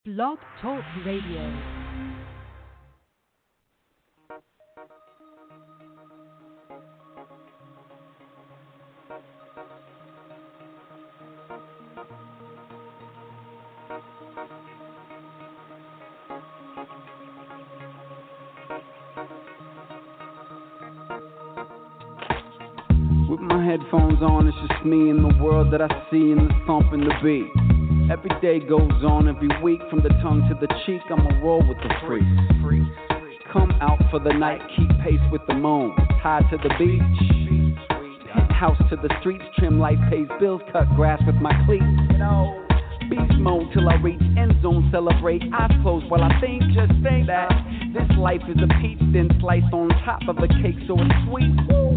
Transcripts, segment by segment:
Blog Talk Radio. With my headphones on, it's just me and the world that I see and the thump and the beat. Every day goes on, every week, from the tongue to the cheek, I'ma roll with the freaks. Come out for the night, keep pace with the moon. Tied to the beach, penthouse to the streets, trim light, pays bills, cut grass with my cleats. Beast mode till I reach end zone, celebrate, eyes closed while I think, just think that this life is a peach, then sliced on top of a cake so it's sweet.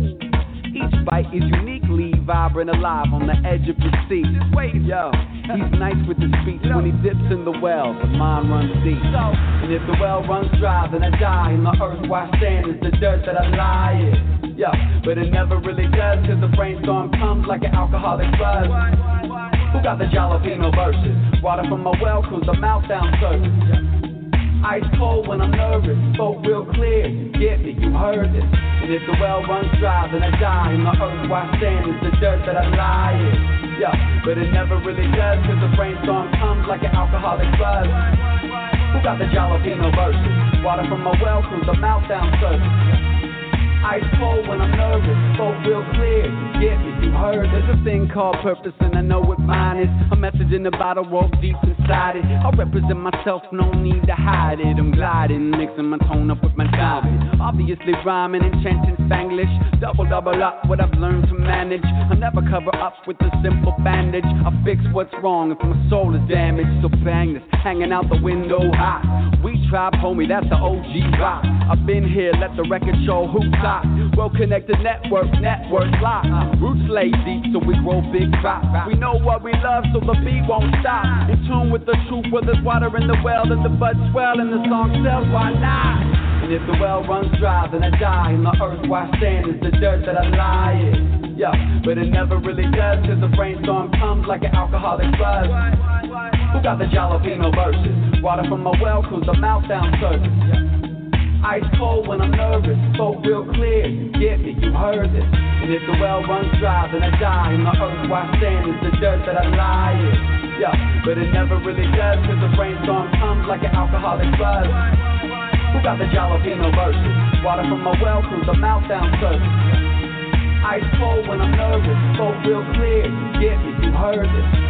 Each bite is uniquely vibrant, alive on the edge of your seat. Wait, yo, he's nice with his speech when he dips in the well, but mine runs deep. And if the well runs dry, then I die. And the earth where I stand is the dirt that I lie in. Yeah, but it never really does, cause the brainstorm comes like an alcoholic buzz. Who got the jalapeno verses? Water from my well cools the mouth down surface. Ice cold when I'm nervous, spoke real clear, you get me, you heard it. And if the well runs dry, then I die. And the earth where I stand is the dirt that I lie in. Yeah, but it never really does, cause the brainstorm comes like an alcoholic buzz. Who got the jalapeno verses? Water from my well cools the mouth down surface. Ice cold when I'm nervous, spoke real clear, you get me, you heard it. There's a thing called purpose and I know what mine is. A message in the bottle, roll deep inside it. I represent myself, no need to hide it. I'm gliding, mixing my tone up with my diving. Obviously rhyming and chanting Spanglish. Double up what I've learned to manage. I never cover up with a simple bandage. I fix what's wrong if my soul is damaged. So bang this, hanging out the window hot. We tribe, homie, that's the OG rock. I've been here, let the record show who's hot. Well-connected network lock. Roots lay deep, so we grow big crops. We know what we love, so the beat won't stop. In tune with the truth, where there's water in the well, then the buds swell and the song sells, why not? And if the well runs dry, then I die. And the earth where I stand is the dirt that I lie in. Yeah, but it never really does, cause the brainstorm comes like an alcoholic buzz. Who got the jalapeno verses? Water from my well cools the mouth down surface. Ice cold when I'm nervous, spoke real clear, you get me, you heard it. And if the well runs dry, then I die. And the earth where I stand is the dirt that I lie in. Yeah, but it never really does, cause the brainstorm comes like an alcoholic buzz. Who got the jalapeno verses? Water from my well cools the mouth down surface. Ice cold when I'm nervous, spoke real clear, you get me, you heard it.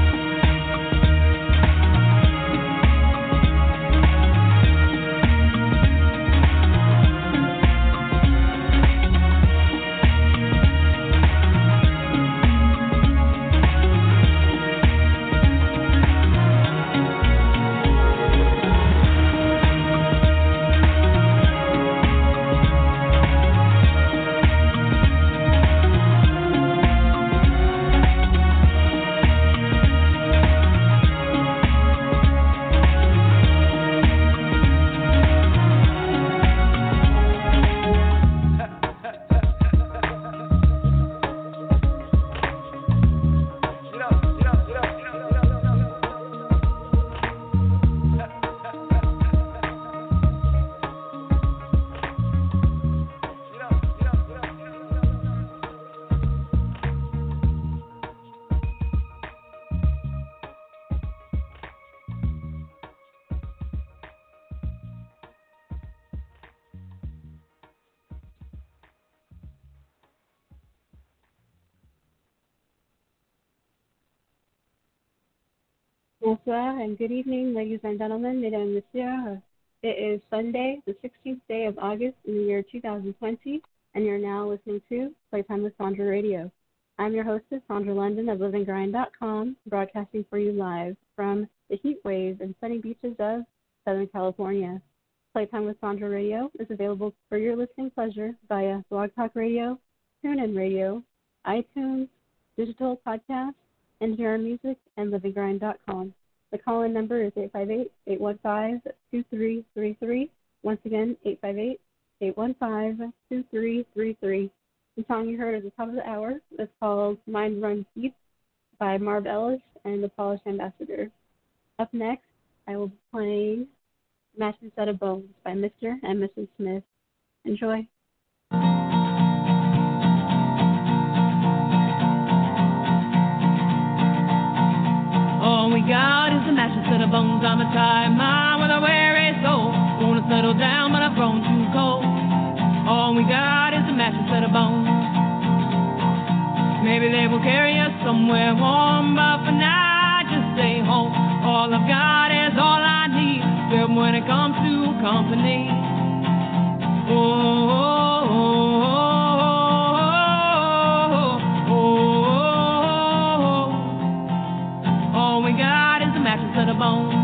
Bonsoir and good evening, ladies and gentlemen, mesdames et messieurs. It is Sunday, the 16th day of August in the year 2020, and you're now listening to Playtime with Sandra Radio. I'm your hostess, Sandra London of LivingGrind.com, broadcasting for you live from the heat waves and sunny beaches of Southern California. Playtime with Sandra Radio is available for your listening pleasure via Blog Talk Radio, TuneIn Radio, iTunes, digital podcast, NPR Music, and LivingGrind.com. The call-in number is 858-815-2333. Once again, 858-815-2333. The song you heard at the top of the hour is called Mind Runs Deep by Marv Ellis and the Polished Ambassador. Up next I will be playing Matching Set of Bones by Mr. and Mrs. Smith. Enjoy. All we got is a matching set of bones. I'm a tired mind with a weary soul. Wanna settle down, but I've grown too cold. All we got is a matching set of bones. Maybe they will carry us somewhere warm, but for now, just stay home. All I've got is all I need, except when it comes to company. Oh, oh, oh, oh, oh. All we got is a matching set of bones.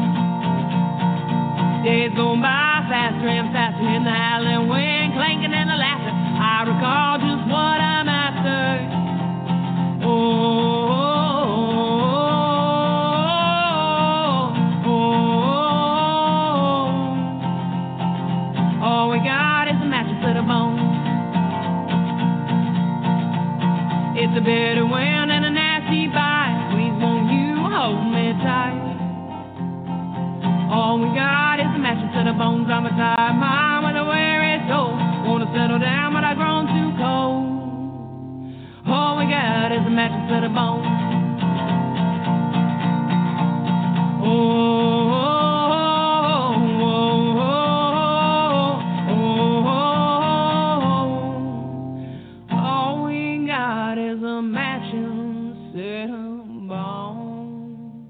Days go by faster and faster in the howling wind, clanking and the laughter. I recall just what I'm after. Oh, oh, oh, oh. All we got is a matching set of bones. It's a bitter wind and a nasty bite. Please won't you hold me tight? All we got is a matching set of bones. I'm a tired mind with a weary soul. Wanna settle down, but I've grown too cold. All we got is a matching set of bones. Oh, oh, oh, oh, oh, oh. All we got is a matching set of bones.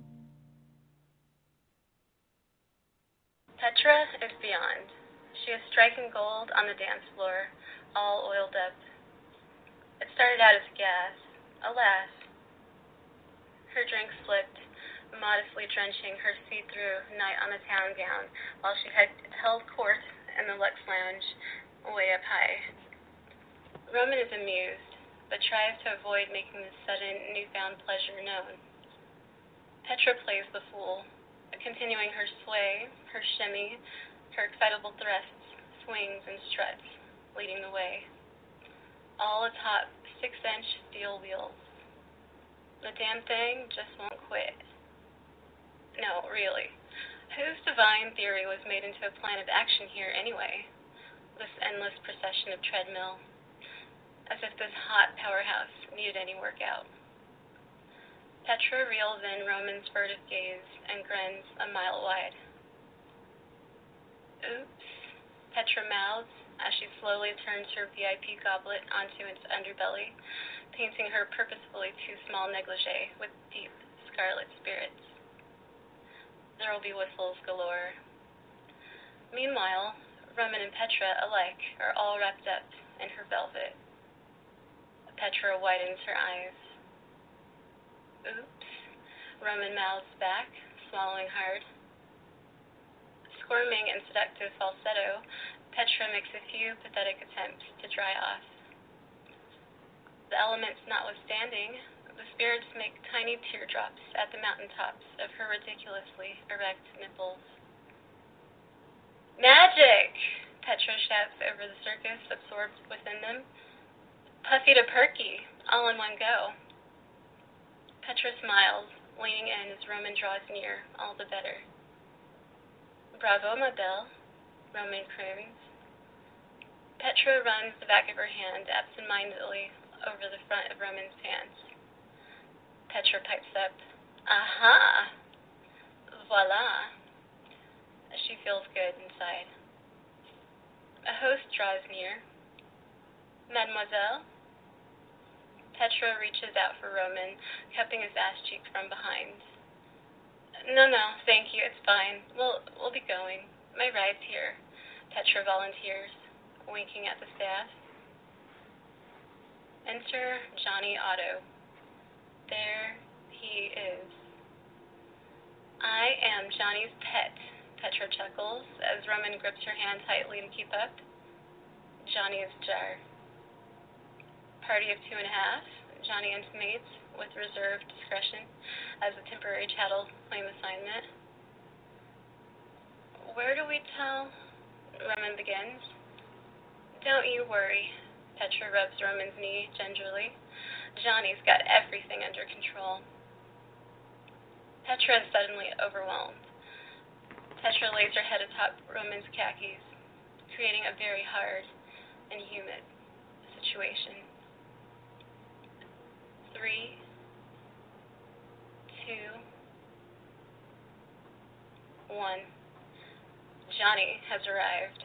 Petra is beyond. She is striking gold on the dance floor, all oiled up. It started out as gas. Alas. Her drink slipped, modestly drenching her see-through night on the town gown while she had held court in the Lux Lounge, way up high. Roman is amused, but tries to avoid making this sudden, newfound pleasure known. Petra plays the fool, continuing her sway, her shimmy, her excitable thrusts, swings, and struts, leading the way. All atop 6-inch steel wheels. The damn thing just won't quit. No, really. Whose divine theory was made into a plan of action here anyway? This endless procession of treadmill. As if this hot powerhouse needed any workout. Petra reels in Roman's furtive gaze and grins a mile wide. Oops, Petra mouths as she slowly turns her VIP goblet onto its underbelly, painting her purposefully too small negligee with deep scarlet spirits. There will be whistles galore. Meanwhile, Roman and Petra alike are all wrapped up in her velvet. Petra widens her eyes. Oops, Roman mouths back, swallowing hard. Squirming in seductive falsetto, Petra makes a few pathetic attempts to dry off. The elements notwithstanding, the spirits make tiny teardrops at the mountaintops of her ridiculously erect nipples. Magic! Petra shouts over the circus absorbed within them. Puffy to perky, all in one go. Petra smiles, leaning in as Roman draws near, all the better. Bravo, ma belle, Roman croons. Petra runs the back of her hand absent-mindedly over the front of Roman's pants. Petra pipes up, aha! Voila! She feels good inside. A host draws near. Mademoiselle? Petra reaches out for Roman, cupping his ass cheek from behind. No, thank you, it's fine. We'll be going. My ride's here, Petra volunteers, winking at the staff. Enter Johnny Otto. There he is. I am Johnny's pet, Petra chuckles as Roman grips her hand tightly to keep up. Johnny is jar. Party of 2.5, Johnny intimates with reserved discretion as a temporary chattel claim assignment. Where do we tell? Roman begins. Don't you worry. Petra rubs Roman's knee gingerly. Johnny's got everything under control. Petra is suddenly overwhelmed. Petra lays her head atop Roman's khakis, creating a very hard and humid situation. 3, 2, 1. Johnny has arrived.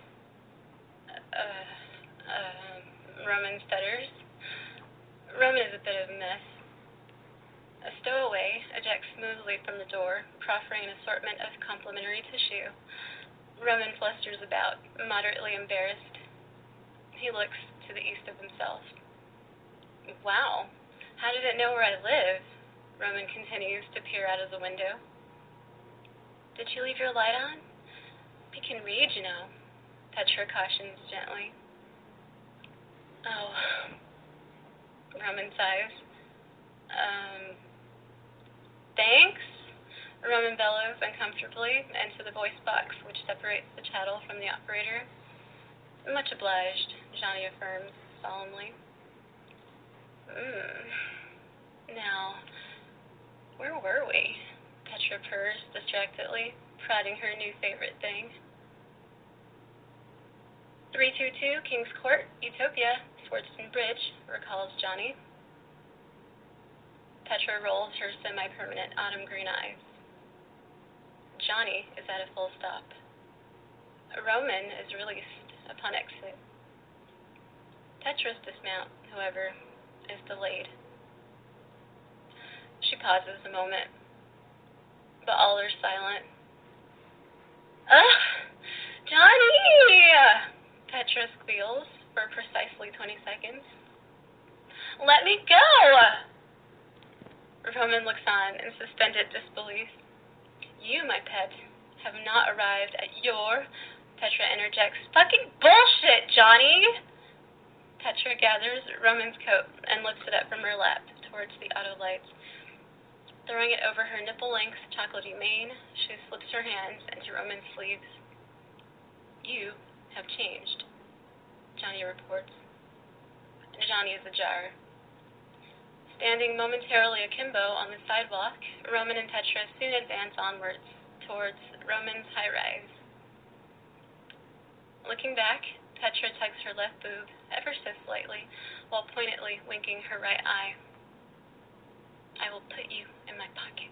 Roman stutters. Roman is a bit of a mess. A stowaway ejects smoothly from the door, proffering an assortment of complimentary tissue. Roman flusters about, moderately embarrassed. He looks to the east of himself. Wow, how did it know where I live? Roman continues to peer out of the window. Did you leave your light on? He can read, you know. Petra cautions gently. Oh, Roman sighs. Thanks? Roman bellows uncomfortably into the voice box which separates the chattel from the operator. Much obliged, Johnny affirms solemnly. Now, where were we? Petra purrs distractedly, prodding her new favorite thing. 322 King's Court, Utopia, Swardston Bridge, recalls Johnny. Petra rolls her semi-permanent autumn green eyes. Johnny is at a full stop. Roman is released upon exit. Petra's dismount, however, is delayed. She pauses a moment, but all are silent. Ugh! Johnny! Petra squeals for precisely 20 seconds. Let me go! Roman looks on in suspended disbelief. You, my pet, have not arrived at your... Petra interjects. Fucking bullshit, Johnny! Petra gathers Roman's coat and lifts it up from her lap towards the auto lights. Throwing it over her nipple-length chocolatey mane, she slips her hands into Roman's sleeves. You have changed, Johnny reports. Johnny is ajar. Standing momentarily akimbo on the sidewalk, Roman and Petra soon advance onwards towards Roman's high-rise. Looking back, Petra tugs her left boob ever so slightly while pointedly winking her right eye. I will put you in my pocket.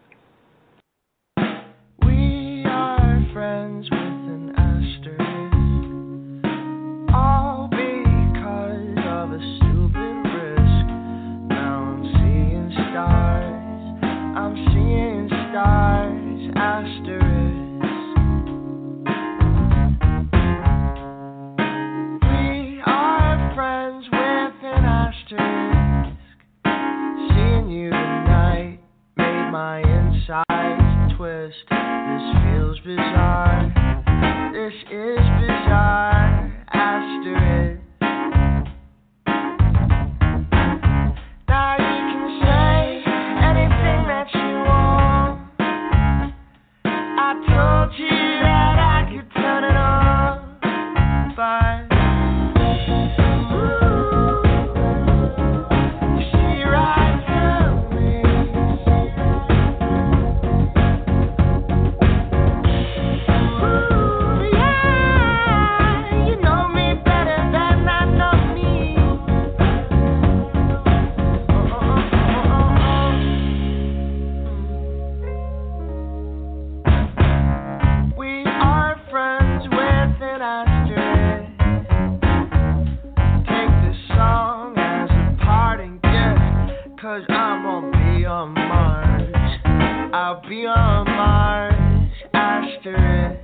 We are friends with an asterisk, all because of a stupid risk. Now I'm seeing stars, asterisk. We are friends with an asterisk. Seeing you tonight made my insides twist. This feels bizarre. This is bizarre. Asterisk. Now you can say anything that you want. I told you that I could turn it on, but you see right through me. Yeah, you know me better than I know me. We are friends with an asterisk. Take this song as a parting gift, 'cause I won't be on Mars. I'll be on Mars, asterisk.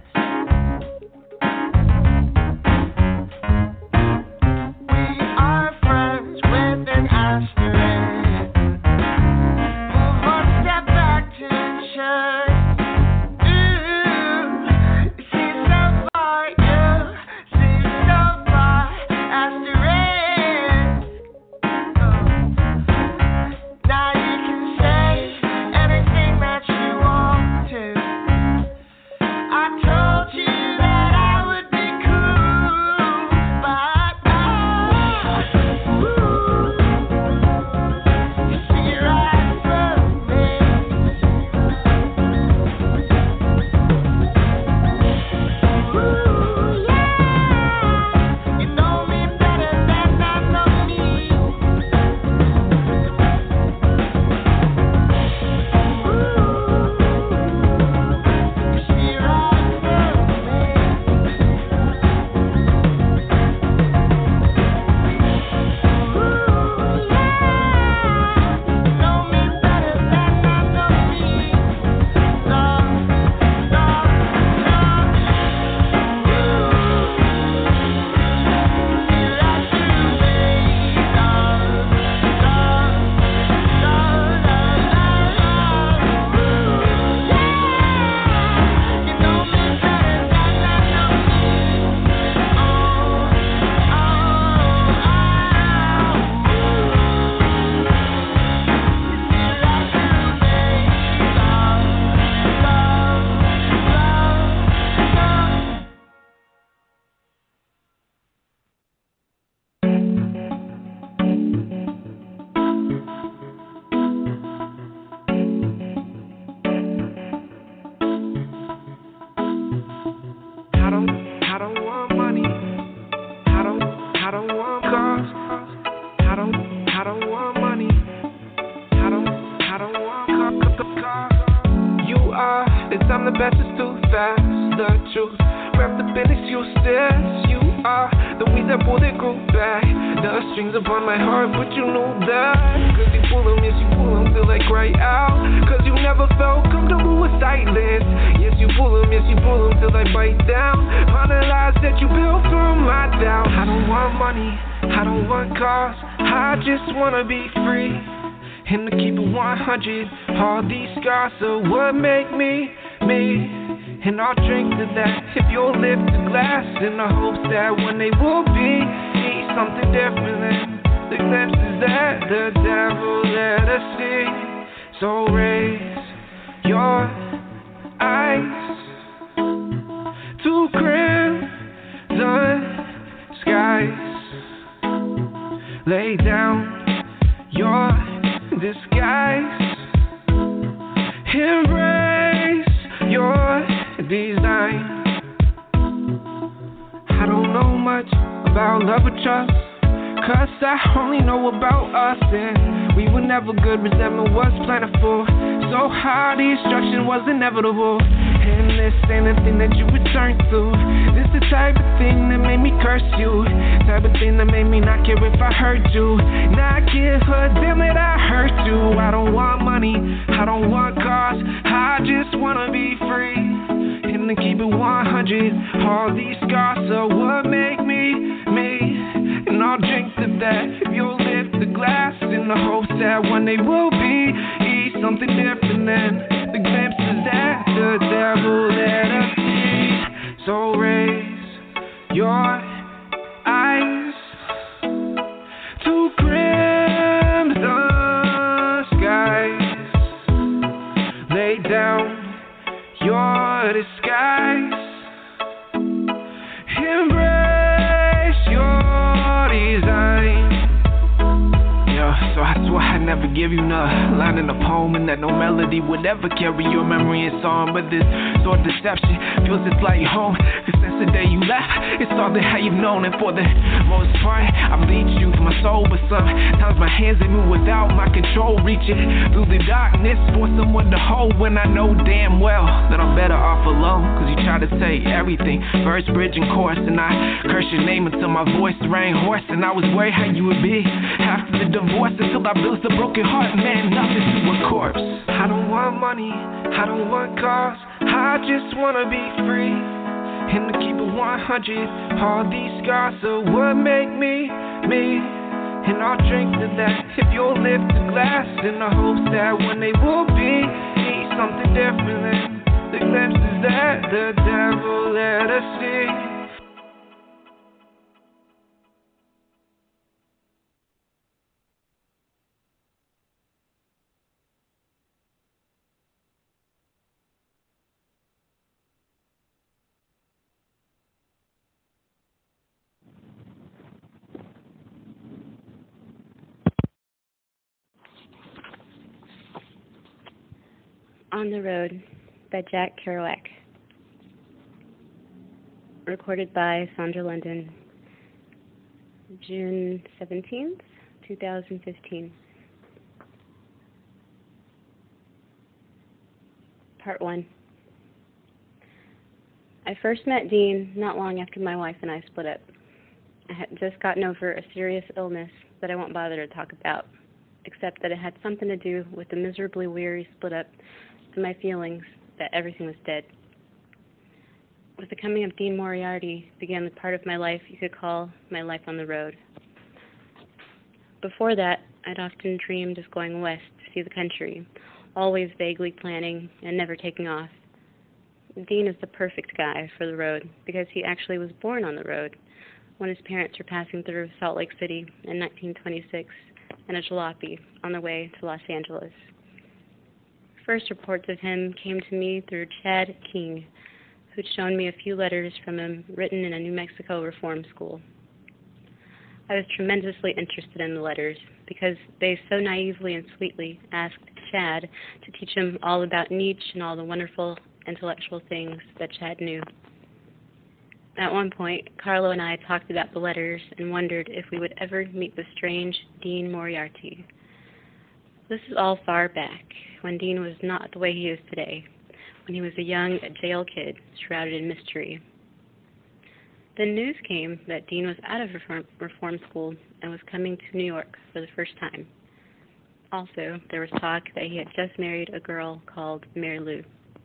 We are friends with an asterisk. Move one step back to ensure. You see so far, asterisk. Now you can say anything that you want to. I told you that I would be cool, but you see right through me. the truth. Wrapped up in excuses. You are the weed that pulled it grew back. The strings upon my heart, but you knew that. Cause you pull them, yes you pull them till I cry out. Cause you never felt comfortable with silence. Yes you pull them, yes you pull them till I bite down. On the lies that you built from my doubt. I don't want money, I don't want cars, I just wanna be free. And to keep it 100, all these scars are what make me, me. And I'll drink to that if you'll lift the glass in the hopes that one day we'll be something different than the glimpses that the devil let us see. So raise your eyes to crimson skies. Lay down your disguise. Embrace your design. I don't know much about love or trust, cause I only know about us. And we were never good, resentment was plentiful. So how destruction was inevitable. And this ain't a thing that you return to. This the type of thing that made me curse you. Type of thing that made me not care if I hurt you. Not give a damn that I hurt you. I don't want money, I don't want cars, I just wanna be free. And to keep it 100, all these scars are what make me, me. And I'll drink to that if you'll lift the glass in the hopes that one day we'll be something different than the glimpses that the devil let us see. So raise your eyes to crimson skies. Lay down your disguise. Embrace your design. Yeah, so I swore I'd never give you no line in a poem, and that no melody would ever carry your memory and song. But this sort of deception feels just like home. Cause since the day you left, it's all that how you've known. And for the most part, I bleed you for my soul. But sometimes my hands, they move without my control. Reaching through the darkness for someone to hold, when I know damn well that I'm better off alone. Cause you try to say everything, verse, bridge, and chorus, and I curse your name until my voice rang hoarse. And I was worried how you would be after the divorce, until I built a broken heart, man, nothing to a corpse. I don't want money, I don't want cars, I just wanna be free. And to keep it 100, all these scars are what make me, me. And I'll drink to that if you'll lift the glass in the hopes that one day we'll be something different than the glimpses that the devil let us see. On the Road by Jack Kerouac. Recorded by Sandra London, June 17th, 2015. Part 1. I first met Dean not long after my wife and I split up. I had just gotten over a serious illness that I won't bother to talk about, except that it had something to do with the miserably weary split up and my feelings that everything was dead. With the coming of Dean Moriarty began the part of my life you could call my life on the road. Before that, I'd often dreamed of going west to see the country, always vaguely planning and never taking off. Dean is the perfect guy for the road because he actually was born on the road when his parents were passing through Salt Lake City in 1926 in a jalopy on their way to Los Angeles. First reports of him came to me through Chad King, who'd shown me a few letters from him written in a New Mexico reform school. I was tremendously interested in the letters because they so naively and sweetly asked Chad to teach him all about Nietzsche and all the wonderful intellectual things that Chad knew. At one point, Carlo and I talked about the letters and wondered if we would ever meet the strange Dean Moriarty. This is all far back, when Dean was not the way he is today, and he was a young jail kid shrouded in mystery. Then news came that Dean was out of reform school and was coming to New York for the first time. Also, there was talk that he had just married a girl called Mary Lou.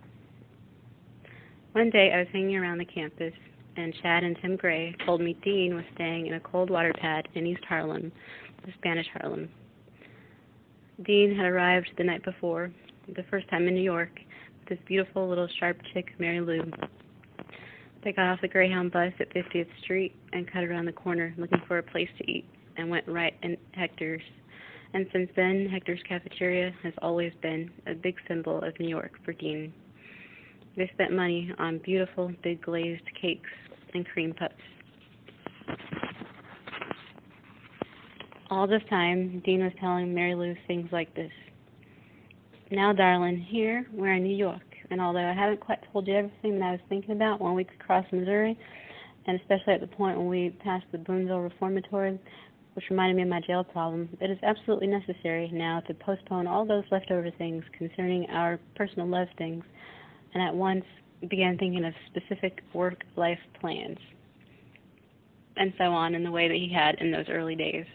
One day, I was hanging around the campus, and Chad and Tim Gray told me Dean was staying in a cold water pad in East Harlem, the Spanish Harlem. Dean had arrived the night before, the first time in New York, with this beautiful little sharp chick, Mary Lou. They got off the Greyhound bus at 50th Street and cut around the corner looking for a place to eat and went right in Hector's. And since then, Hector's Cafeteria has always been a big symbol of New York for Dean. They spent money on beautiful, big glazed cakes and cream puffs. All this time, Dean was telling Mary Lou things like this. Now, darling, here we're in New York, and although I haven't quite told you everything that I was thinking about when we could cross Missouri, and especially at the point when we passed the Boonville Reformatory, which reminded me of my jail problem, it is absolutely necessary now to postpone all those leftover things concerning our personal love things, and at once began thinking of specific work-life plans, and so on in the way that he had in those early days.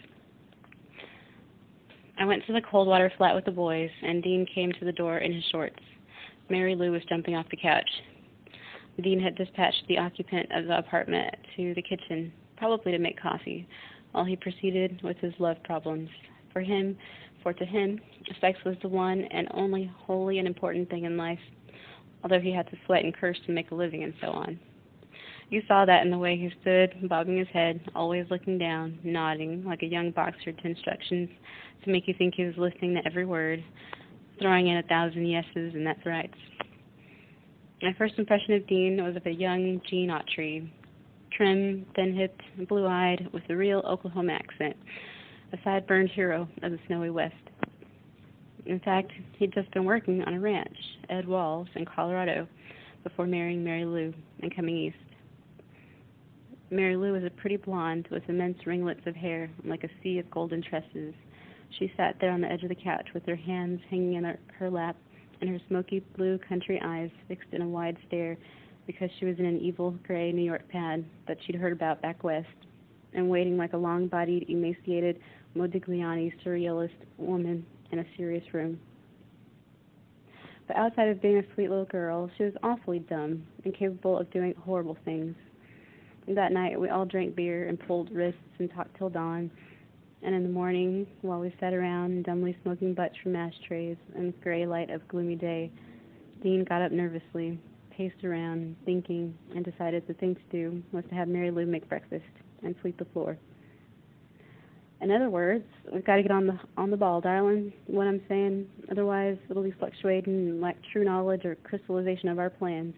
I went to the cold water flat with the boys, and Dean came to the door in his shorts. Mary Lou was jumping off the couch. Dean had dispatched the occupant of the apartment to the kitchen, probably to make coffee, while he proceeded with his love problems. For to him, sex was the one and only holy and important thing in life, although he had to sweat and curse to make a living and so on. You saw that in the way he stood, bobbing his head, always looking down, nodding like a young boxer to instructions to make you think he was listening to every word, throwing in 1,000 yeses and that's rights. My first impression of Dean was of a young Gene Autry, trim, thin-hipped, blue-eyed, with a real Oklahoma accent, a side-burned hero of the snowy West. In fact, he'd just been working on a ranch, Ed Walls, in Colorado, before marrying Mary Lou and coming east. Mary Lou was a pretty blonde with immense ringlets of hair, like a sea of golden tresses. She sat there on the edge of the couch with her hands hanging in her lap and her smoky blue country eyes fixed in a wide stare because she was in an evil gray New York pad that she'd heard about back west, and waiting like a long-bodied, emaciated Modigliani surrealist woman in a serious room. But outside of being a sweet little girl, she was awfully dumb and capable of doing horrible things. That night, we all drank beer and pulled wrists and talked till dawn. And in the morning, while we sat around dumbly smoking butts from ashtrays in the gray light of gloomy day, Dean got up nervously, paced around, thinking, and decided the thing to do was to have Mary Lou make breakfast and sweep the floor. In other words, we've got to get on the ball, darling, what I'm saying. Otherwise, it'll be fluctuating and lack true knowledge or crystallization of our plans.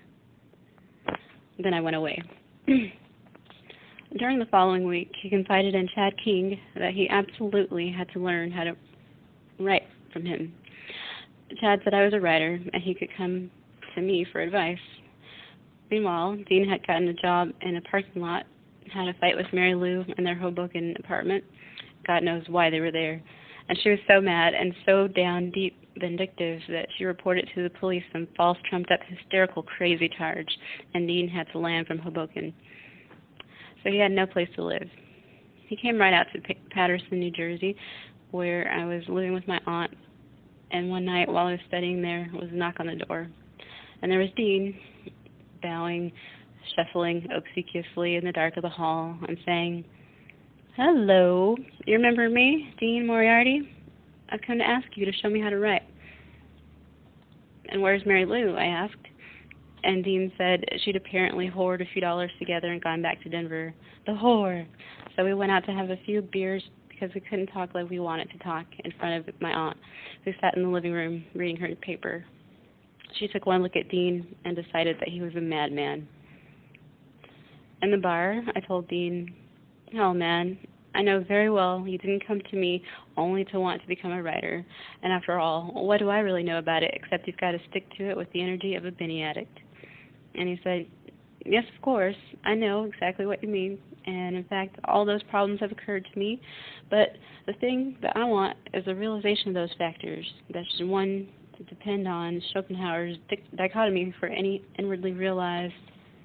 Then I went away. During the following week, he confided in Chad King that he absolutely had to learn how to write from him. Chad said I was a writer, and he could come to me for advice. Meanwhile, Dean had gotten a job in a parking lot, had a fight with Mary Lou in their Hoboken apartment. God knows why they were there. And she was so mad and so down deep vindictive that she reported to the police some false, trumped-up, hysterical, crazy charge, and Dean had to land from Hoboken. So he had no place to live. He came right out to Paterson, New Jersey, where I was living with my aunt, and one night while I was studying there was a knock on the door. And there was Dean, bowing, shuffling obsequiously in the dark of the hall, and saying, "Hello, you remember me, Dean Moriarty? I've come to ask you to show me how to write." "And where's Mary Lou?" I asked. And Dean said she'd apparently hoard a few dollars together and gone back to Denver. The whore! So we went out to have a few beers because we couldn't talk like we wanted to talk in front of my aunt, who sat in the living room reading her paper. She took one look at Dean and decided that he was a madman. In the bar, I told Dean, "Oh, man, I know very well you didn't come to me only to want to become a writer. And after all, what do I really know about it except you've got to stick to it with the energy of a Benny addict?" And he said, "Yes, of course, I know exactly what you mean. And in fact, all those problems have occurred to me. But the thing that I want is a realization of those factors. That's one to depend on Schopenhauer's dichotomy for any inwardly realized,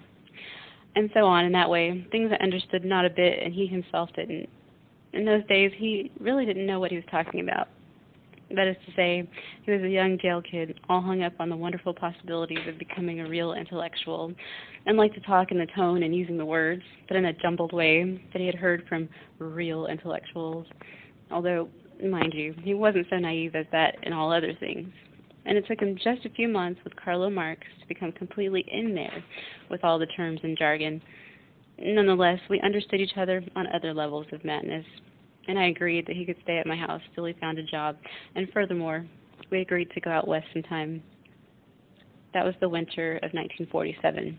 and so on in that way, things I understood not a bit and he himself didn't. In those days, he really didn't know what he was talking about. That is to say, he was a young jail kid, all hung up on the wonderful possibilities of becoming a real intellectual, and liked to talk in the tone and using the words, but in a jumbled way that he had heard from real intellectuals. Although, mind you, he wasn't so naive as that in all other things. And it took him just a few months with Carlo Marx to become completely in there with all the terms and jargon. Nonetheless, we understood each other on other levels of madness, and I agreed that he could stay at my house till he found a job, and furthermore, we agreed to go out west in time. That was the winter of 1947.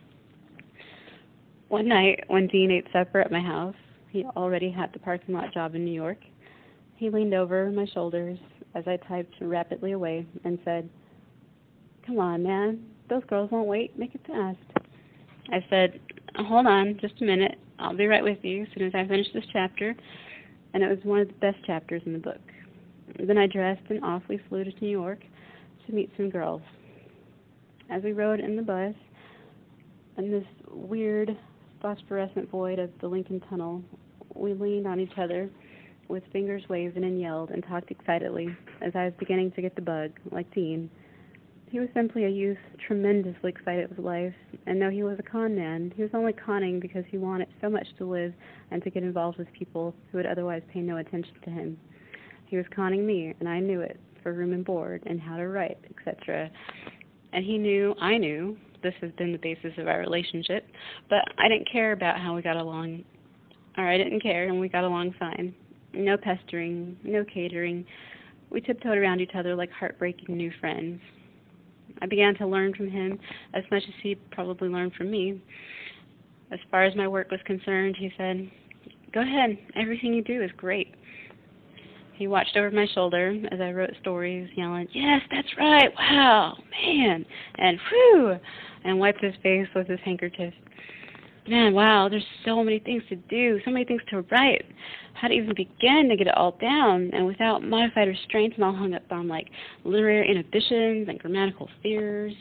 One night, when Dean ate supper at my house, he already had the parking lot job in New York. He leaned over my shoulders as I typed rapidly away and said, "Come on, man, those girls won't wait, make it fast." I said, "Hold on, just a minute, I'll be right with you as soon as I finish this chapter," and it was one of the best chapters in the book. Then I dressed and off we flew to New York to meet some girls. As we rode in the bus, in this weird phosphorescent void of the Lincoln Tunnel, we leaned on each other with fingers waving and yelled and talked excitedly as I was beginning to get the bug, like Dean. He was simply a youth tremendously excited with life, and though he was a con man, he was only conning because he wanted so much to live and to get involved with people who would otherwise pay no attention to him. He was conning me, and I knew it, for room and board, and how to write, etc. And he knew, I knew, this has been the basis of our relationship, but I didn't care about how we got along. Or I didn't care, and we got along fine. No pestering, no catering. We tiptoed around each other like heartbreaking new friends. I began to learn from him as much as he probably learned from me. As far as my work was concerned, he said, "Go ahead, everything you do is great." He watched over my shoulder as I wrote stories, yelling, "Yes, that's right, wow, man," and "whew," and wiped his face with his handkerchief. Man, wow, there's so many things to do, so many things to write. How to even begin to get it all down, and without modified restraints and all hung up on, like, literary inhibitions and grammatical fears.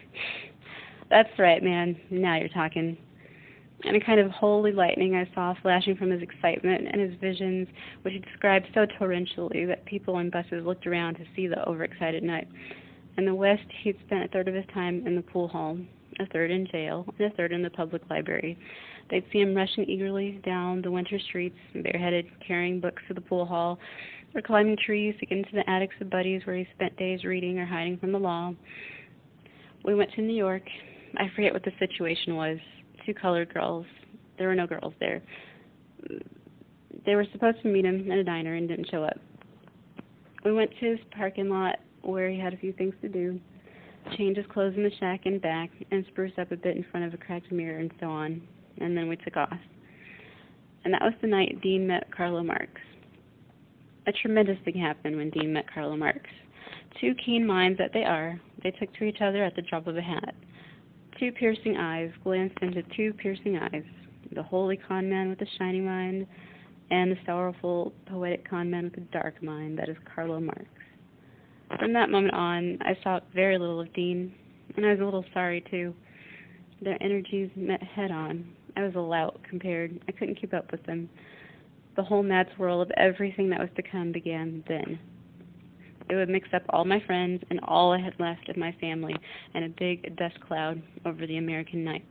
That's right, man, now you're talking. And a kind of holy lightning I saw flashing from his excitement and his visions, which he described so torrentially that people in buses looked around to see the overexcited night. In the West, he'd spent a third of his time in the pool hall, a third in jail, and a third in the public library. They'd see him rushing eagerly down the winter streets, bareheaded, carrying books to the pool hall, or climbing trees to get into the attics of buddies where he spent days reading or hiding from the law. We went to New York. I forget what the situation was. 2 colored girls. There were no girls there. They were supposed to meet him at a diner and didn't show up. We went to his parking lot where he had a few things to do, change his clothes in the shack and back, and spruce up a bit in front of a cracked mirror and so on. And then we took off. And that was the night Dean met Carlo Marx. A tremendous thing happened when Dean met Carlo Marx. 2 keen minds that they are, they took to each other at the drop of a hat. 2 piercing eyes glanced into 2 piercing eyes, the holy con man with a shining mind, and the sorrowful, poetic con man with a dark mind, that is Carlo Marx. From that moment on, I saw very little of Dean, and I was a little sorry, too. Their energies met head-on. I was a lout compared. I couldn't keep up with them. The whole mad swirl of everything that was to come began then. It would mix up all my friends and all I had left of my family in a big dust cloud over the American night.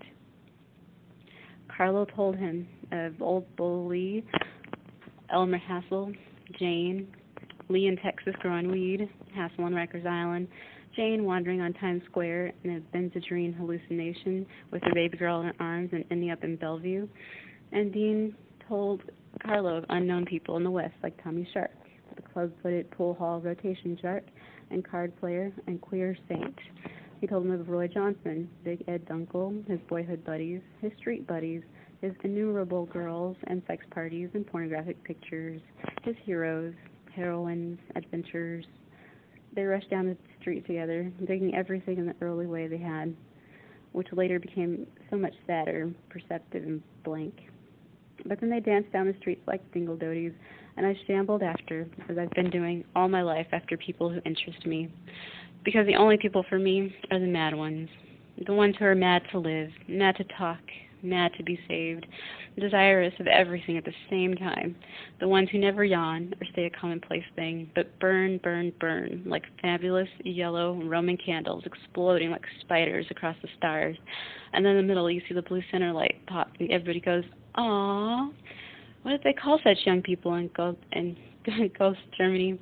Carlo told him of Old Bull Lee, Elmer Hassel, Jane, Lee in Texas growing weed, Hassel on Rikers Island, Jane wandering on Times Square in a Benzedrine hallucination with her baby girl in her arms and ending up in Bellevue. And Dean told Carlo of unknown people in the West like Tommy Shark, the club-footed pool hall rotation shark and card player and queer saint. He told him of Roy Johnson, Big Ed Dunkel, his boyhood buddies, his street buddies, his innumerable girls and sex parties and pornographic pictures, his heroes, heroines, adventures. They rushed down the street together, digging everything in the early way they had, which later became so much sadder, perceptive, and blank. But then they danced down the streets like dingle-doties, and I shambled after, as I've been doing all my life after people who interest me. Because the only people for me are the mad ones. The ones who are mad to live, mad to talk, mad to be saved, desirous of everything at the same time. The ones who never yawn or say a commonplace thing, but burn, burn, burn, like fabulous yellow Roman candles exploding like spiders across the stars. And then in the middle you see the blue center light pop, and everybody goes, "Aww." What did they call such young people in Ghost Germany?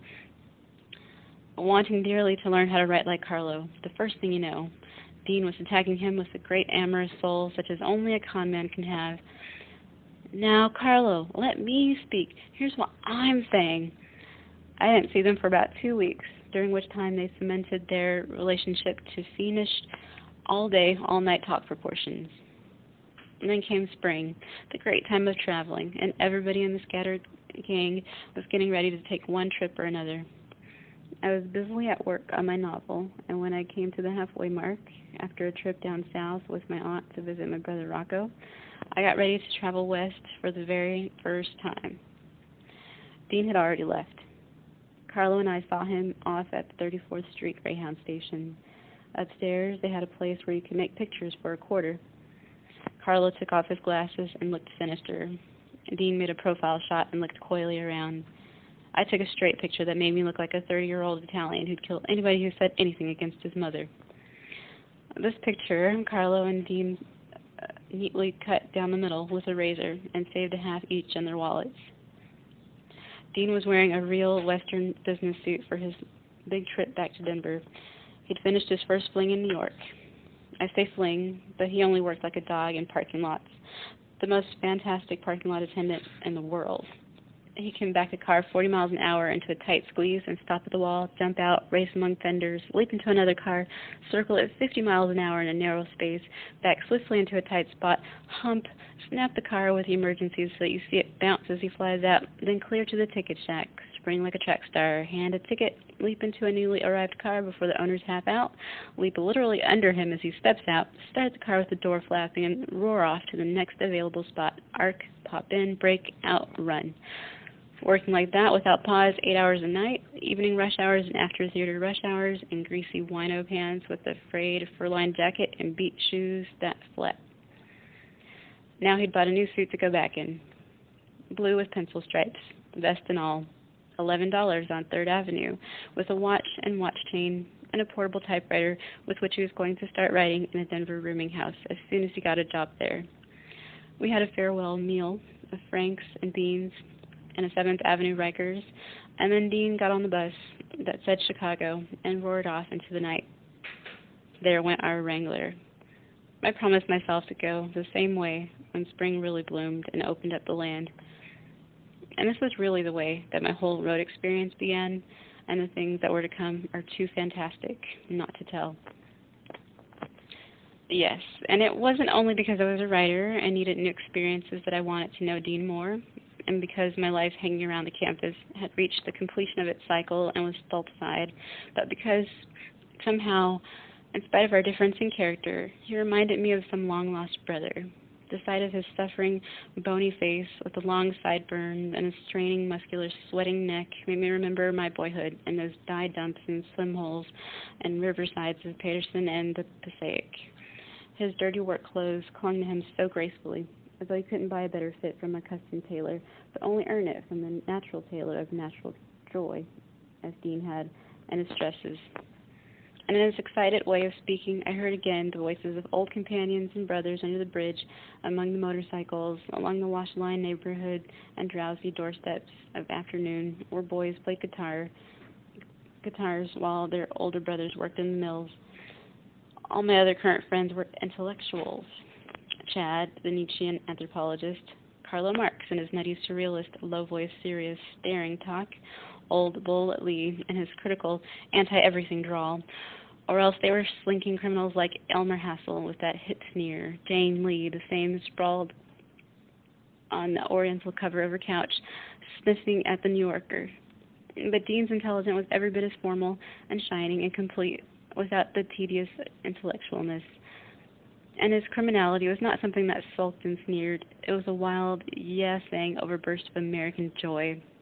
Wanting dearly to learn how to write like Carlo, the first thing you know, Dean was attacking him with a great amorous soul such as only a con man can have. "Now, Carlo, let me speak. Here's what I'm saying." I didn't see them for about 2 weeks, during which time they cemented their relationship to fiendish, all-day, all-night talk proportions. And then came spring, the great time of traveling, and everybody in the scattered gang was getting ready to take one trip or another. I was busily at work on my novel, and when I came to the halfway mark, after a trip down south with my aunt to visit my brother Rocco, I got ready to travel west for the very first time. Dean had already left. Carlo and I saw him off at the 34th Street Greyhound station. Upstairs, they had a place where you could make pictures for a quarter. Carlo took off his glasses and looked sinister. Dean made a profile shot and looked coyly around. I took a straight picture that made me look like a 30-year-old Italian who'd kill anybody who said anything against his mother. This picture, Carlo and Dean neatly cut down the middle with a razor and saved a half each in their wallets. Dean was wearing a real Western business suit for his big trip back to Denver. He'd finished his first fling in New York. I say fling, but he only worked like a dog in parking lots. The most fantastic parking lot attendant in the world. He can back a car 40 miles an hour into a tight squeeze and stop at the wall, jump out, race among fenders, leap into another car, circle at 50 miles an hour in a narrow space, back swiftly into a tight spot, hump, snap the car with the emergencies so that you see it bounce as he flies out, then clear to the ticket shack, spring like a track star, hand a ticket, leap into a newly arrived car before the owner's half out, leap literally under him as he steps out, start the car with the door flapping, and roar off to the next available spot, arc, pop in, brake, out, run. Working like that without pause 8 hours a night, evening rush hours and after theater rush hours, in greasy wino pants with a frayed fur-lined jacket and beat shoes that flat. Now he'd bought a new suit to go back in. Blue with pencil stripes, vest and all. $11 on 3rd Avenue, with a watch and watch chain and a portable typewriter with which he was going to start writing in a Denver rooming house as soon as he got a job there. We had a farewell meal of franks and beans and a 7th Avenue Rikers, and then Dean got on the bus that said Chicago and roared off into the night. There went our Wrangler. I promised myself to go the same way when spring really bloomed and opened up the land. And this was really the way that my whole road experience began, and the things that were to come are too fantastic not to tell. Yes, and it wasn't only because I was a writer and needed new experiences that I wanted to know Dean more, and because my life hanging around the campus had reached the completion of its cycle and was stultified, but because somehow, in spite of our difference in character, he reminded me of some long-lost brother. The sight of his suffering, bony face with a long sideburn and a straining, muscular, sweating neck made me remember my boyhood and those dye dumps and swim holes and riversides of Paterson and the Passaic. His dirty work clothes clung to him so gracefully, as though he couldn't buy a better fit from a custom tailor, but only earn it from the natural tailor of natural joy, as Dean had, and his dresses. And in his excited way of speaking, I heard again the voices of old companions and brothers under the bridge, among the motorcycles, along the wash line neighborhood, and drowsy doorsteps of afternoon, where boys played guitars while their older brothers worked in the mills. All my other current friends were intellectuals. Chad, the Nietzschean anthropologist, Carlo Marx and his nutty surrealist, low-voiced, serious, staring talk, old Bull Lee and his critical, anti-everything drawl, or else they were slinking criminals like Elmer Hassel with that hit sneer, Jane Lee, the same sprawled on the Oriental cover of her couch, sniffing at the New Yorker. But Dean's intelligence was every bit as formal and shining and complete, without the tedious intellectualness. And his criminality was not something that sulked and sneered. It was a wild, yeah-saying overburst of American joy,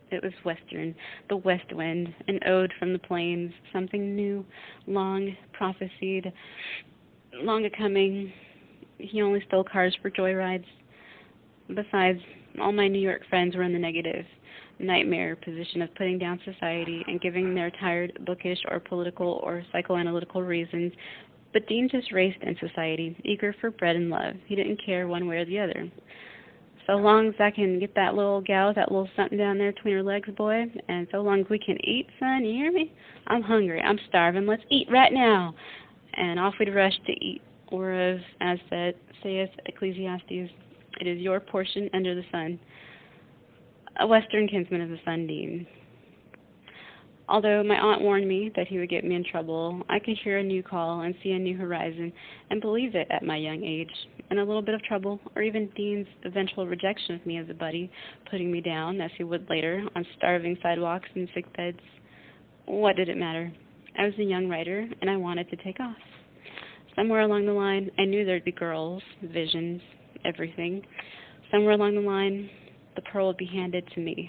It was Western, the west wind, an ode from the plains, something new, long prophesied, long a-coming. He only stole cars for joyrides. Besides, all my New York friends were in the negative, nightmare position of putting down society and giving their tired, bookish, or political or psychoanalytical reasons. But Dean just raced in society, eager for bread and love. He didn't care one way or the other. So long as I can get that little gal, that little something down there between her legs, boy, and so long as we can eat, son, you hear me? I'm hungry, I'm starving, let's eat right now. And off we'd rush to eat. Or as saith Ecclesiastes, it is your portion under the sun. A Western kinsman of the sun, Dean. Although my aunt warned me that he would get me in trouble, I could hear a new call and see a new horizon and believe it at my young age. And a little bit of trouble, or even Dean's eventual rejection of me as a buddy, putting me down, as he would later, on starving sidewalks and sick beds. What did it matter? I was a young writer, and I wanted to take off. Somewhere along the line, I knew there'd be girls, visions, everything. Somewhere along the line, the pearl would be handed to me.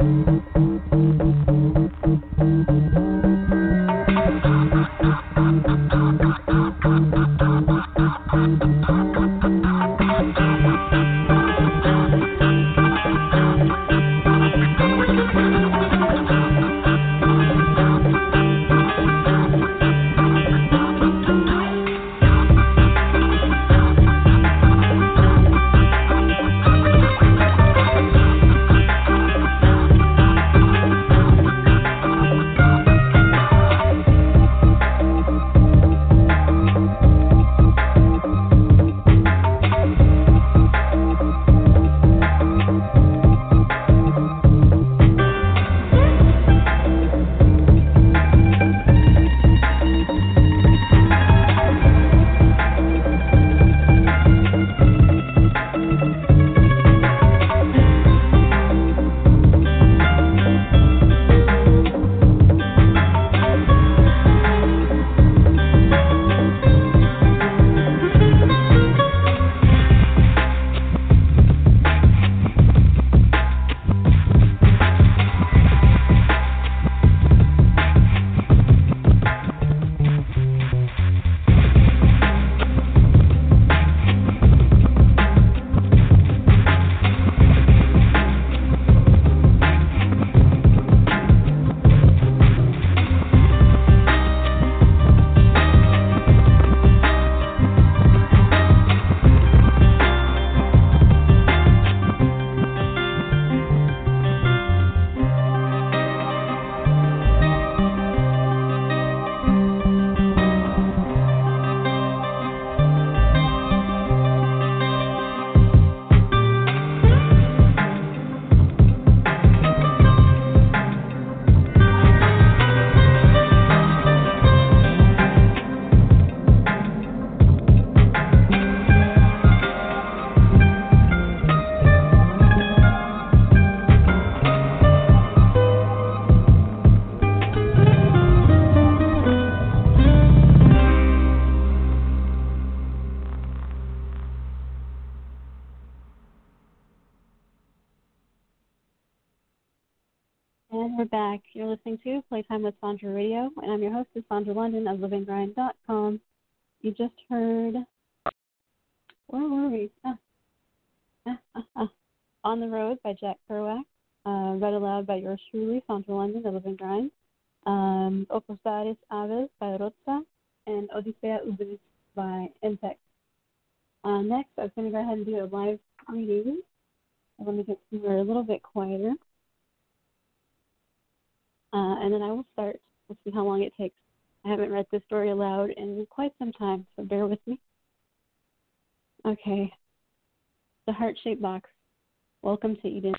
And we're back. You're listening to Playtime with Sandra Radio, and I'm your host, Sandra London of LivingGrind.com. You just heard, where were we? On the Road by Jack Kerouac, read aloud by yours truly, Sandra London of Living Grind, Oposaris Aves by Roza, and Odisea Ubris by Intex. Next, I was going to go ahead and do a live reading. Let me get somewhere a little bit quieter. And then I will start. We'll see how long it takes. I haven't read this story aloud in quite some time, so bear with me. Okay. The Heart-Shaped Box. Welcome to Eden.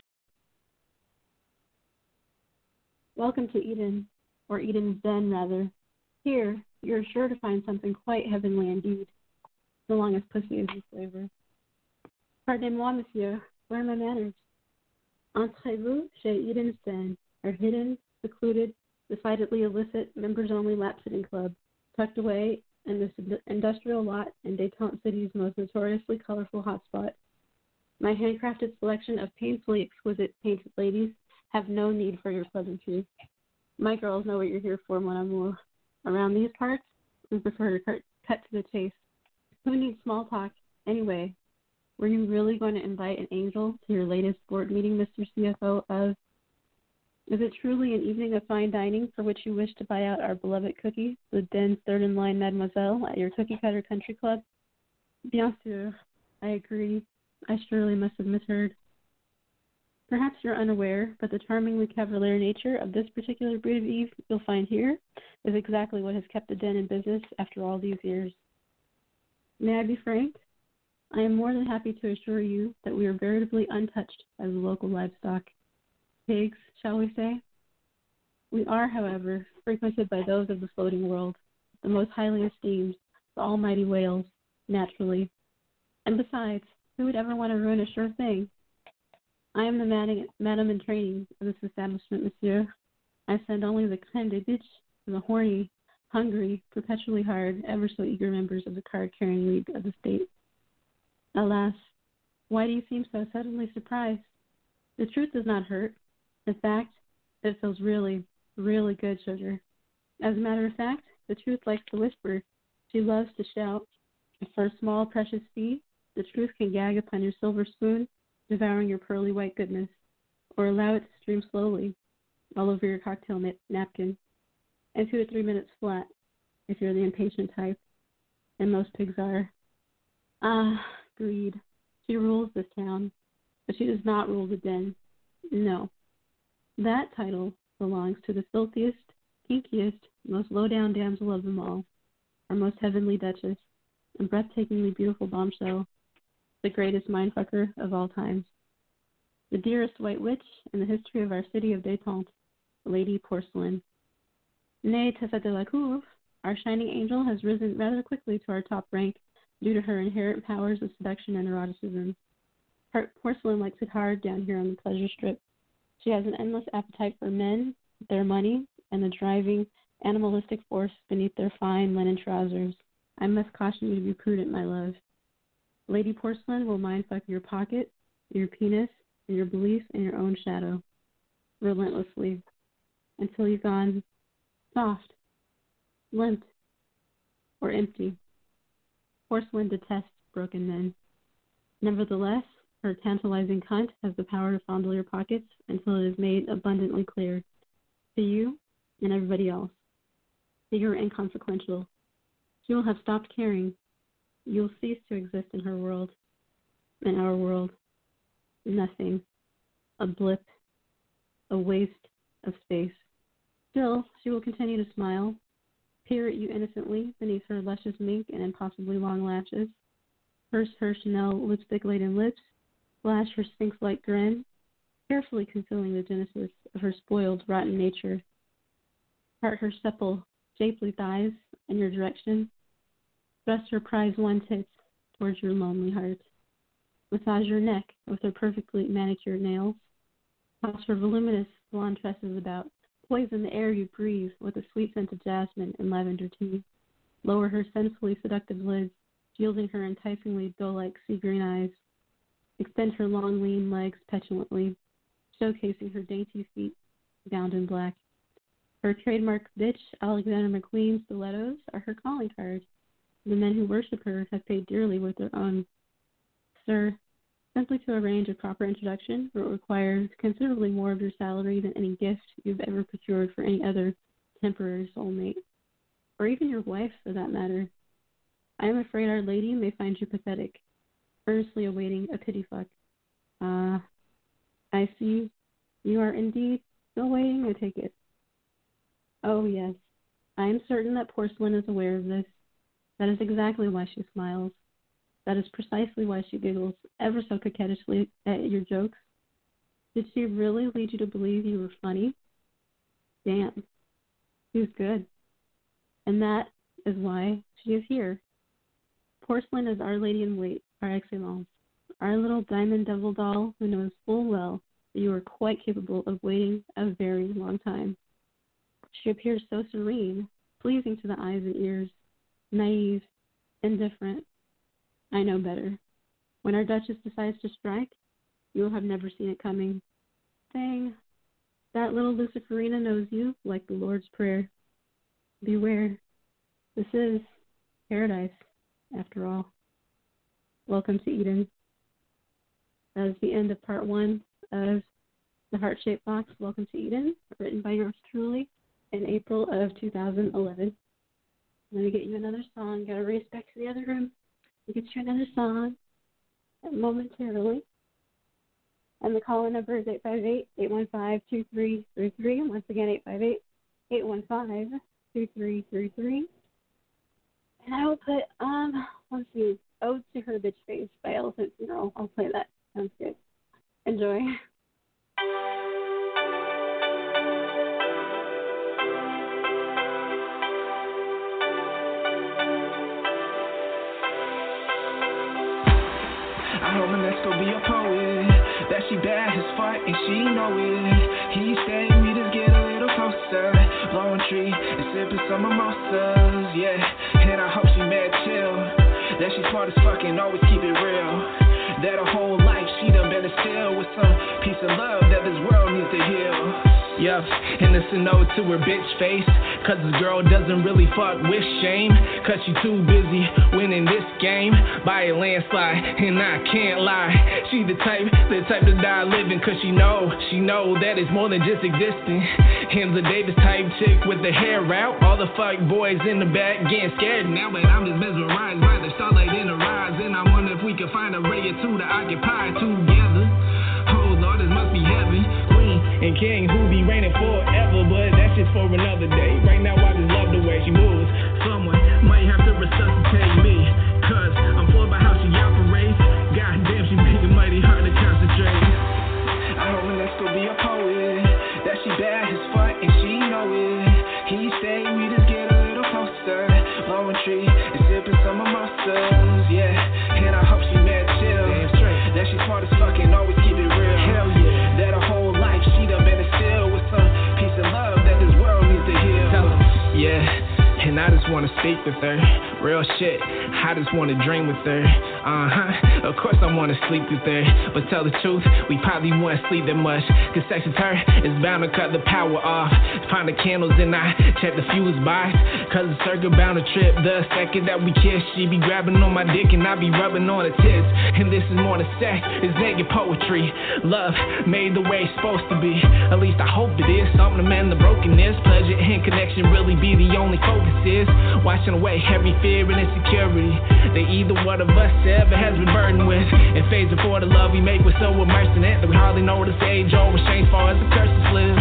Welcome to Eden, or Eden's Den, rather. Here, you're sure to find something quite heavenly indeed, so long as pussy is your flavor. Pardonnez-moi, monsieur. Where are my manners? Entrez-vous chez Eden's Den, our hidden, secluded, decidedly illicit, members-only lap-sitting club, tucked away in this industrial lot in Détente City's most notoriously colorful hotspot. My handcrafted selection of painfully exquisite painted ladies have no need for your pleasantry. My girls know what you're here for, mon amour. Around these parts, we prefer to cut to the chase. Who needs small talk? Anyway, were you really going to invite an angel to your latest board meeting, Mr. CFO of... Is it truly an evening of fine dining for which you wish to buy out our beloved cookie, the dense third-in-line mademoiselle at your cookie-cutter country club? Bien sûr, I agree. I surely must have misheard. Perhaps you're unaware, but the charmingly cavalier nature of this particular breed of Eve you'll find here is exactly what has kept the den in business after all these years. May I be frank? I am more than happy to assure you that we are veritably untouched by the local livestock. Pigs, shall we say? We are, however, frequented by those of the floating world, the most highly esteemed, the almighty whales, naturally. And besides, who would ever want to ruin a sure thing? I am the madam in training of this establishment, monsieur. I send only the crème de bitch and the horny, hungry, perpetually hard, ever so eager members of the card-carrying league of the state. Alas, why do you seem so suddenly surprised? The truth does not hurt. In fact, it feels really, really good, sugar. As a matter of fact, the truth likes to whisper. She loves to shout. And for a small, precious fee, the truth can gag upon your silver spoon, devouring your pearly white goodness, or allow it to stream slowly all over your cocktail napkin, and 2 to 3 minutes flat, if you're the impatient type, and most pigs are. Ah, greed. She rules this town, but she does not rule the den. No. That title belongs to the filthiest, kinkiest, most low-down damsel of them all, our most heavenly duchess, and breathtakingly beautiful bombshell, the greatest mindfucker of all times. The dearest white witch in the history of our city of détente, Lady Porcelain. Nay, Tessa de la Cour, our shining angel has risen rather quickly to our top rank due to her inherent powers of seduction and eroticism. Porcelain likes it hard down here on the pleasure strip. She has an endless appetite for men, their money, and the driving, animalistic force beneath their fine linen trousers. I must caution you to be prudent, my love. Lady Porcelain will mindfuck your pocket, your penis, and your belief in your own shadow, relentlessly, until you've gone soft, limp, or empty. Porcelain detests broken men. Nevertheless, her tantalizing cunt has the power to fondle your pockets until it is made abundantly clear to you and everybody else that you're inconsequential. She will have stopped caring. You'll cease to exist in her world, in our world. Nothing. A blip. A waste of space. Still, she will continue to smile, peer at you innocently beneath her luscious mink and impossibly long lashes, purse her Chanel lipstick-laden lips, flash her sphinx-like grin, carefully concealing the genesis of her spoiled, rotten nature, part her supple, shapely thighs in your direction, thrust her prize-won tits towards your lonely heart, massage your neck with her perfectly manicured nails, toss her voluminous blonde tresses about, poison the air you breathe with a sweet scent of jasmine and lavender tea, lower her sensually seductive lids, shielding her enticingly doe-like sea-green eyes, extend her long, lean legs petulantly, showcasing her dainty feet gowned in black. Her trademark bitch Alexander McQueen stilettos are her calling card. The men who worship her have paid dearly with their own. Sir, simply to arrange a proper introduction will require considerably more of your salary than any gift you've ever procured for any other temporary soulmate, or even your wife for that matter. I am afraid Our Lady may find you pathetic, earnestly awaiting a pity fuck. I see you are indeed still waiting, I take it. Oh, yes. I am certain that Porcelain is aware of this. That is exactly why she smiles. That is precisely why she giggles ever so coquettishly at your jokes. Did she really lead you to believe you were funny? Damn. She was good. And that is why she is here. Porcelain is Our Lady in Wait, par excellence. Our little diamond devil doll who knows full well that you are quite capable of waiting a very long time. She appears so serene, pleasing to the eyes and ears, naive, indifferent. I know better. When our Duchess decides to strike, you will have never seen it coming. Dang, that little Luciferina knows you like the Lord's Prayer. Beware. This is paradise, after all. Welcome to Eden. That is the end of part 1 of The Heart-Shaped Box, Welcome to Eden, written by yours truly in April of 2011. Let me get you another song. Got to race back to the other room and get you another song momentarily. And the call-in number is 858-815-2333. Once again, 858-815-2333. And I will put, let's see, Ode to Her Bitch Face by Elephant Funeral. I'll play that. Sounds good. Enjoy. I hope my next will be a poet. That she bad as fuck and she know it. He said we just get a little closer. Blowing tree and sipping some mimosas, yeah. And I hope she mad chill. That she smart as fuck and always keep it real. That her whole life she done been instilled with some peace and love that this world needs to heal. Yup, and it's a no to her bitch face, cause this girl doesn't really fuck with shame, cause she too busy winning this game by a landslide, and I can't lie, she the type to die living, cause she know that it's more than just existing. Hamza Davis type chick with the hair out, all the fuck boys in the back getting scared now, but I'm just mesmerized by the starlight in her eyes, and I wonder if we could find a ray or two to occupy together. Oh Lord, this must be heaven. Queen and king who be reigning forever, but that's just for another day. Right now I just love the way she moves. Someone might have to resuscitate me, cause I'm floored by how she operates. God damn, she make it mighty hard to concentrate. I hope my next gon' be a poet, that she bad as fuck and she know it. He say we just get a little closer, blowing tree and sipping some mimosas, yeah. And I hope she mad chill, that she smart as fuck and always keep it real. Hell yeah, that her whole life she done been instilled with some peace and love that this world needs to heal. Yeah, and I just wanna speak with her, real shit, I just wanna dream with her. Of course I wanna sleep with her, but tell the truth, we probably won't sleep that much, cause sex with her is bound to cut the power off. Find the candles and I check the fuse box, cause the circle bound to trip. The second that we kiss, she be grabbing on my dick and I be rubbing on her tits. And this is more than sex, it's naked poetry. Love made the way it's supposed to be, at least I hope it is. Something to mend the brokenness, pleasure and connection really be the only focus is. Washing away every fear and insecurity that either one of us ever has been burdened with, and fades before the love we make was so immersed in it that we hardly notice age or change far as the curses live.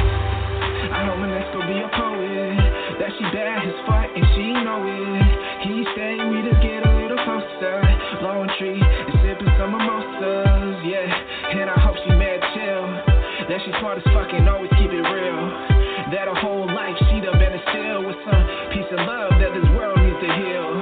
I hope my next gon' be a poet, that she bad as fuck and she know it. He say we just get a little closer, blowing tree and sipping some mimosas, yeah. And I hope she mad chill, that she smart as fuck and always keep it real, that her whole life she done been instilled with some peace and love that this world needs to heal.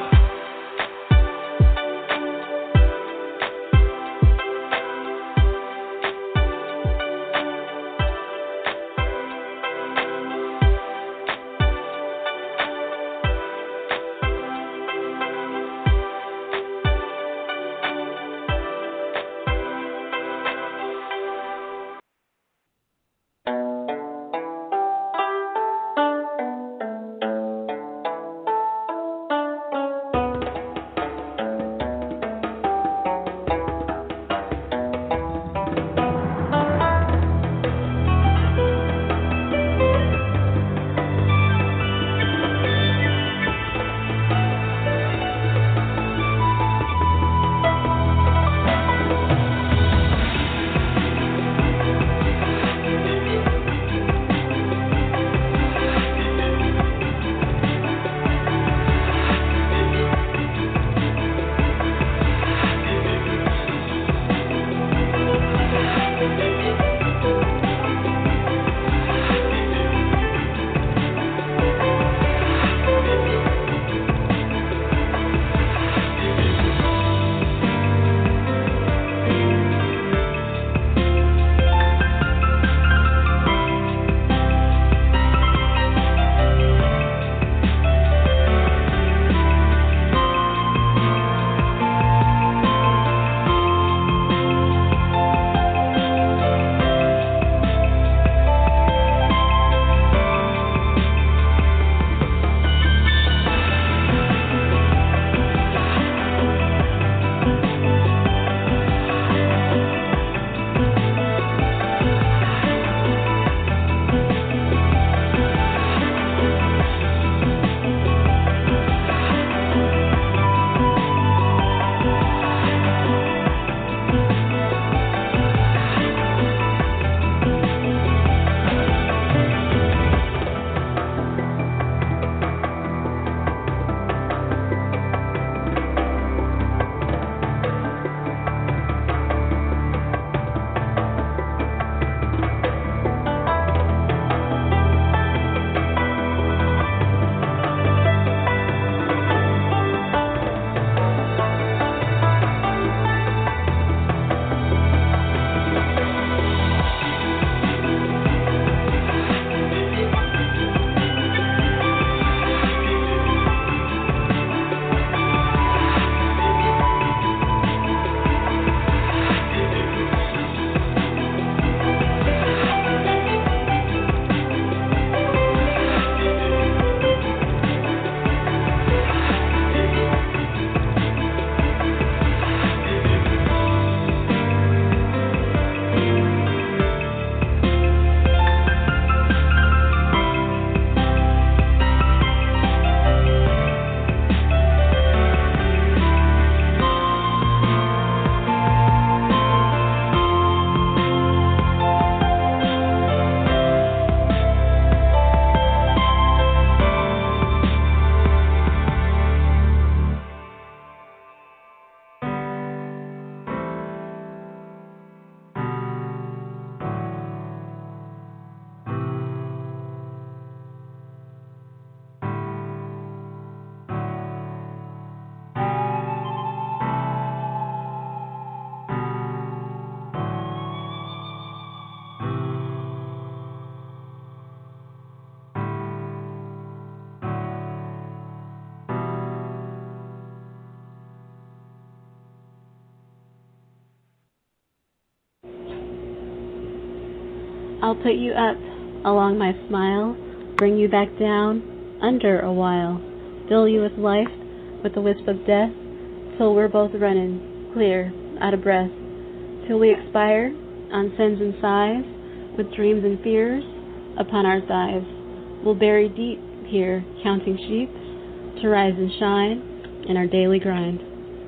I'll put you up along my smile, bring you back down under a while, fill you with life, with the wisp of death, till we're both running, clear, out of breath, till we expire on sins and sighs, with dreams and fears upon our thighs. We'll bury deep here, counting sheep, to rise and shine in our daily grind.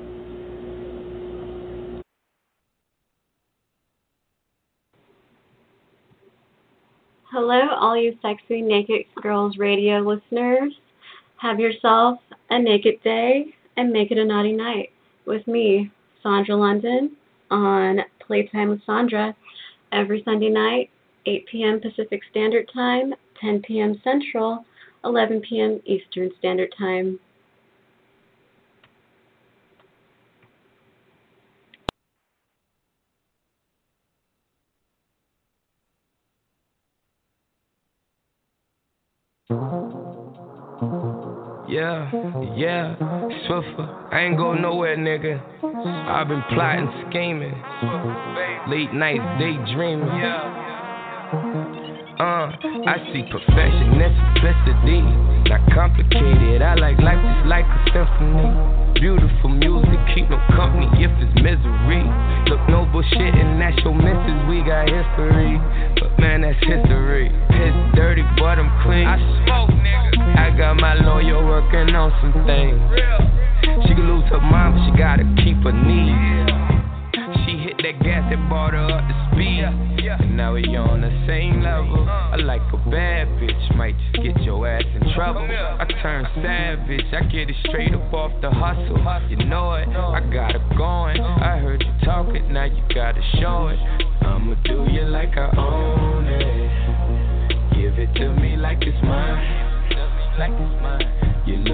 Hello, all you sexy Naked Girls Radio listeners. Have yourself a naked day and make it a naughty night with me, Sandra London, on Playtime with Sandra every Sunday night, 8 p.m. Pacific Standard Time, 10 p.m. Central, 11 p.m. Eastern Standard Time. Yeah, Swiffer, I ain't going nowhere, nigga. I've been plotting, scheming, late nights daydreaming. I see perfection and simplicity, not complicated. I like life just like a symphony. Beautiful music, keep no company if it's misery. Look, no bullshit, and that's your missus. We got history, but man, that's history. Piss dirty, but I'm clean. I smoke, nigga. I got my lawyer working on some things. She can lose her mind, but she gotta keep her knees. She hit that gas that brought her up to speed, and now we on the same level. I like a bad bitch, might just get your ass in trouble. I turn savage, I get it straight up off the hustle. You know it, I got it going. I heard you talking, now you gotta show it. I'ma do you like I own it. Give it to me like it's mine. You